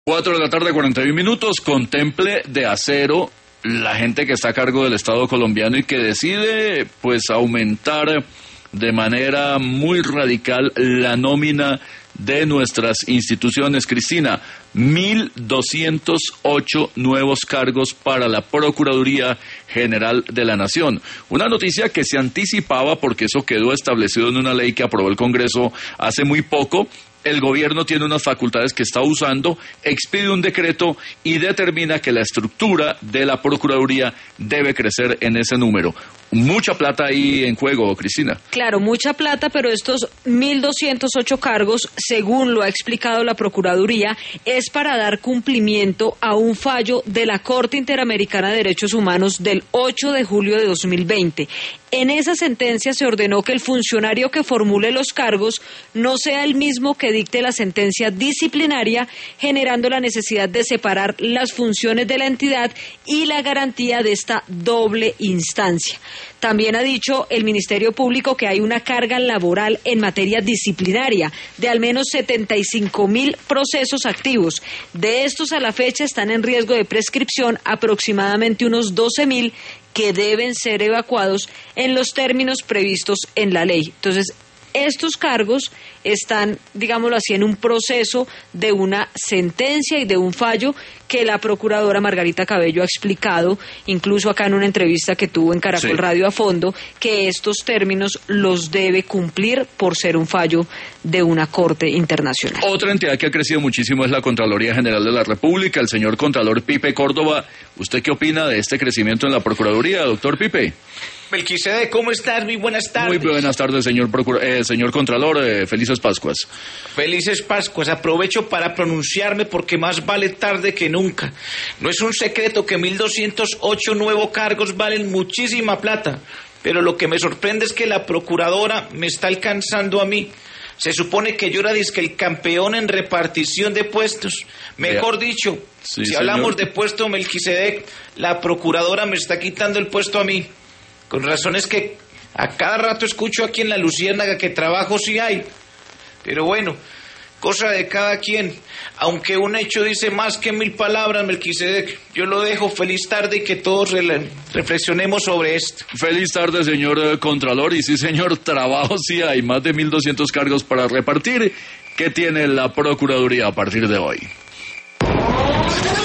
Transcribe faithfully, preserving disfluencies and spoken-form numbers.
Cuatro de la tarde, cuarenta y un minutos. Contemple de acero la gente que está a cargo del Estado colombiano y que decide, pues, aumentar de manera muy radical la nómina de nuestras instituciones. Cristina, mil doscientos ocho nuevos cargos para la Procuraduría General de la Nación. Una noticia que se anticipaba porque eso quedó establecido en una ley que aprobó el Congreso hace muy poco. El gobierno tiene unas facultades que está usando, expide un decreto y determina que la estructura de la Procuraduría debe crecer en ese número. Mucha plata ahí en juego, Cristina. Claro, mucha plata, pero estos mil doscientos ocho cargos, según lo ha explicado la Procuraduría, es para dar cumplimiento a un fallo de la Corte Interamericana de Derechos Humanos del ocho de julio de dos mil veinte. En esa sentencia se ordenó que el funcionario que formule los cargos no sea el mismo que dicte la sentencia disciplinaria, generando la necesidad de separar las funciones de la entidad y la garantía de esta doble instancia. También ha dicho el Ministerio Público que hay una carga laboral en materia disciplinaria de al menos setenta y cinco mil procesos activos. De estos, a la fecha están en riesgo de prescripción aproximadamente unos doce mil que deben ser evacuados en los términos previstos en la ley. Entonces, estos cargos están, digámoslo así, en un proceso de una sentencia y de un fallo que la procuradora Margarita Cabello ha explicado, incluso acá en una entrevista que tuvo en Caracol sí. Radio a fondo, que estos términos los debe cumplir por ser un fallo de una corte internacional. Otra entidad que ha crecido muchísimo es la Contraloría General de la República. El señor Contralor Pipe Córdoba, ¿usted qué opina de este crecimiento en la Procuraduría, doctor Pipe? Melquisedec, ¿cómo estás? Muy buenas tardes. Muy buenas tardes, señor Procura- eh, señor Contralor. Eh, felices Pascuas. Felices Pascuas. Aprovecho para pronunciarme porque más vale tarde que nunca. No es un secreto que mil doscientos ocho nuevos cargos valen muchísima plata, pero lo que me sorprende es que la procuradora me está alcanzando a mí. Se supone que yo era dizque el campeón en repartición de puestos. Mejor yeah. dicho, sí, si señor. hablamos de puesto, Melquisedec, la procuradora me está quitando el puesto a mí. Con razón es que a cada rato escucho aquí en la Luciérnaga que trabajo sí hay. Pero bueno, cosa de cada quien. Aunque un hecho dice más que mil palabras, Melquisedec, yo lo dejo. Feliz tarde y que todos re- reflexionemos sobre esto. Feliz tarde, señor eh, Contralor. Y sí, señor, trabajo sí hay. Más de mil doscientos cargos para repartir. ¿Qué tiene la Procuraduría a partir de hoy?